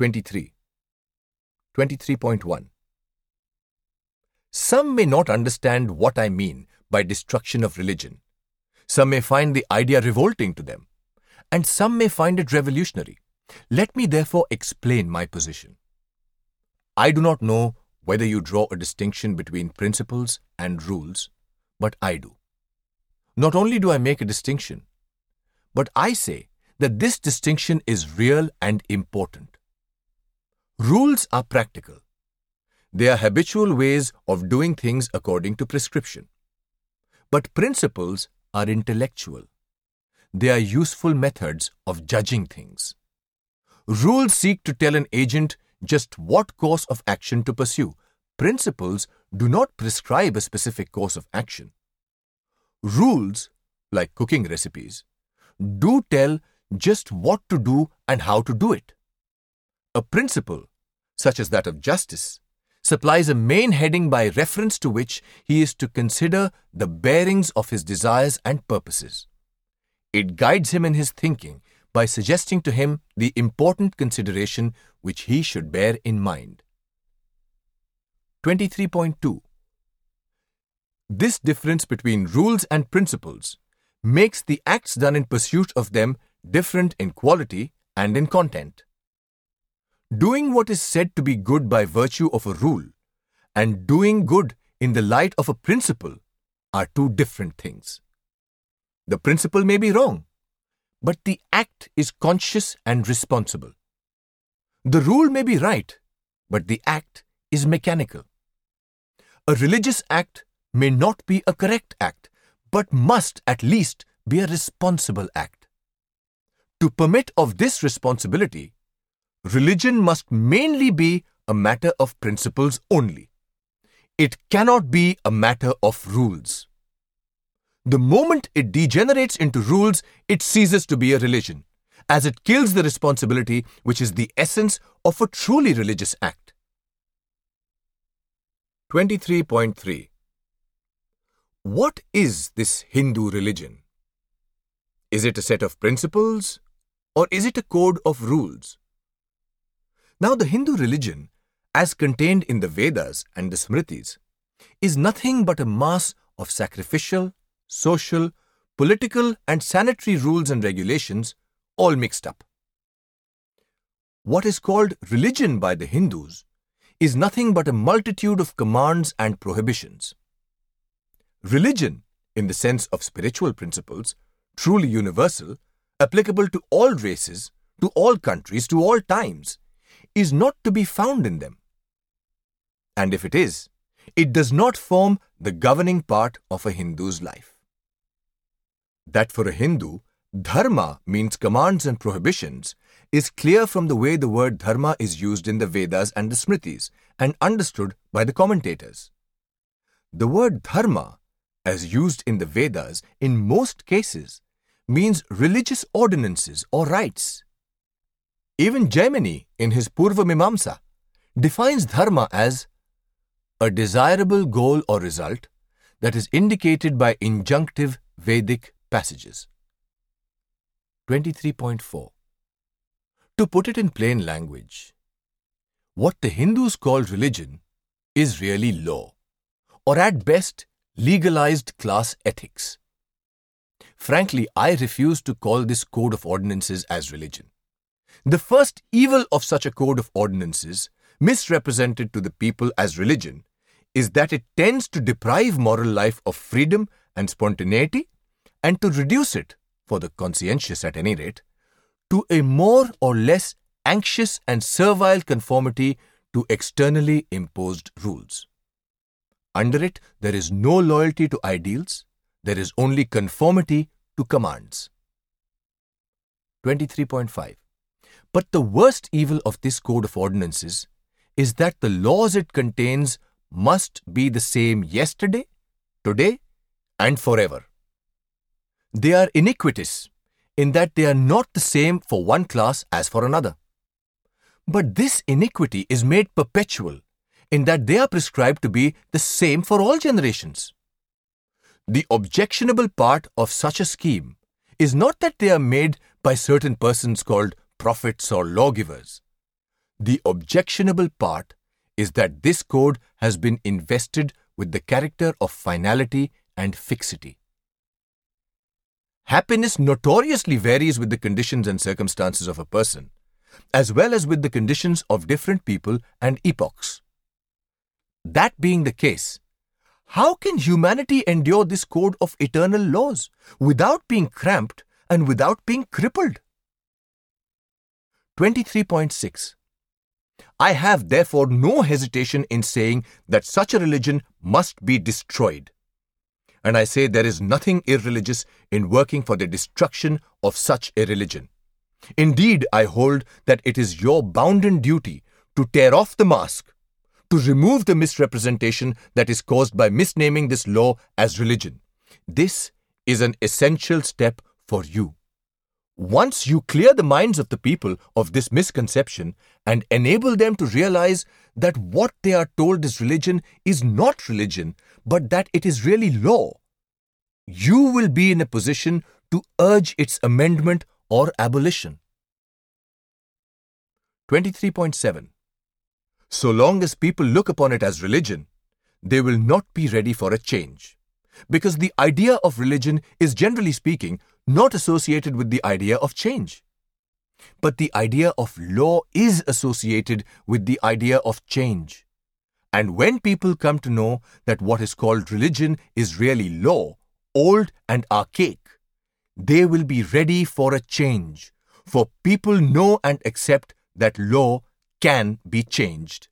23. 23.1. Some may not understand what I mean by destruction of religion. Some may find the idea revolting to them, and some may find it revolutionary. Let me therefore explain my position. I do not know whether you draw a distinction between principles and rules, but I do. Not only do I make a distinction, but I say that this distinction is real and important. Rules are practical. They are habitual ways of doing things according to prescription. But principles are intellectual. They are useful methods of judging things. Rules seek to tell an agent just what course of action to pursue. Principles do not prescribe a specific course of action. Rules, like cooking recipes, do tell just what to do and how to do it. A principle, such as that of justice, supplies a main heading by reference to which he is to consider the bearings of his desires and purposes. It guides him in his thinking by suggesting to him the important consideration which he should bear in mind. 23.2. This difference between rules and principles makes the acts done in pursuit of them different in quality and in content. Doing what is said to be good by virtue of a rule and doing good in the light of a principle are two different things. The principle may be wrong, but the act is conscious and responsible. The rule may be right, but the act is mechanical. A religious act may not be a correct act, but must at least be a responsible act. To permit of this responsibility, religion must mainly be a matter of principles only. It cannot be a matter of rules. The moment it degenerates into rules, it ceases to be a religion, as it kills the responsibility which is the essence of a truly religious act. 23.3. What is this Hindu religion? Is it a set of principles, or is it a code of rules? Now, the Hindu religion, as contained in the Vedas and the Smritis, is nothing but a mass of sacrificial, social, political and sanitary rules and regulations all mixed up. What is called religion by the Hindus is nothing but a multitude of commands and prohibitions. Religion, in the sense of spiritual principles, truly universal, applicable to all races, to all countries, to all times, is not to be found in them. And if it is, it does not form the governing part of a Hindu's life. That for a Hindu, dharma means commands and prohibitions is clear from the way the word dharma is used in the Vedas and the Smritis and understood by the commentators. The word dharma, as used in the Vedas in most cases, means religious ordinances or rites. Even Jaimini, in his Purva Mimamsa, defines dharma as a desirable goal or result that is indicated by injunctive Vedic passages. 23.4. To put it in plain language, what the Hindus call religion is really law, or at best legalized class ethics. Frankly, I refuse to call this code of ordinances as religion. The first evil of such a code of ordinances, misrepresented to the people as religion, is that it tends to deprive moral life of freedom and spontaneity and to reduce it, for the conscientious at any rate, to a more or less anxious and servile conformity to externally imposed rules. Under it, there is no loyalty to ideals, there is only conformity to commands. 23.5. But the worst evil of this code of ordinances is that the laws it contains must be the same yesterday, today, and forever. They are iniquitous in that they are not the same for one class as for another. But this iniquity is made perpetual in that they are prescribed to be the same for all generations. The objectionable part of such a scheme is not that they are made by certain persons called prophets or lawgivers. The objectionable part is that this code has been invested with the character of finality and fixity. Happiness notoriously varies with the conditions and circumstances of a person, as well as with the conditions of different people and epochs. That being the case, how can humanity endure this code of eternal laws without being cramped and without being crippled? 23.6. I have therefore no hesitation in saying that such a religion must be destroyed. And I say there is nothing irreligious in working for the destruction of such a religion. Indeed, I hold that it is your bounden duty to tear off the mask, to remove the misrepresentation that is caused by misnaming this law as religion. This is an essential step for you. Once you clear the minds of the people of this misconception and enable them to realize that what they are told is religion is not religion, but that it is really law, you will be in a position to urge its amendment or abolition. 23.7. So long as people look upon it as religion, they will not be ready for a change. Because the idea of religion is, generally speaking, not associated with the idea of change. But the idea of law is associated with the idea of change. And when people come to know that what is called religion is really law, old and archaic, they will be ready for a change. For people know and accept that law can be changed.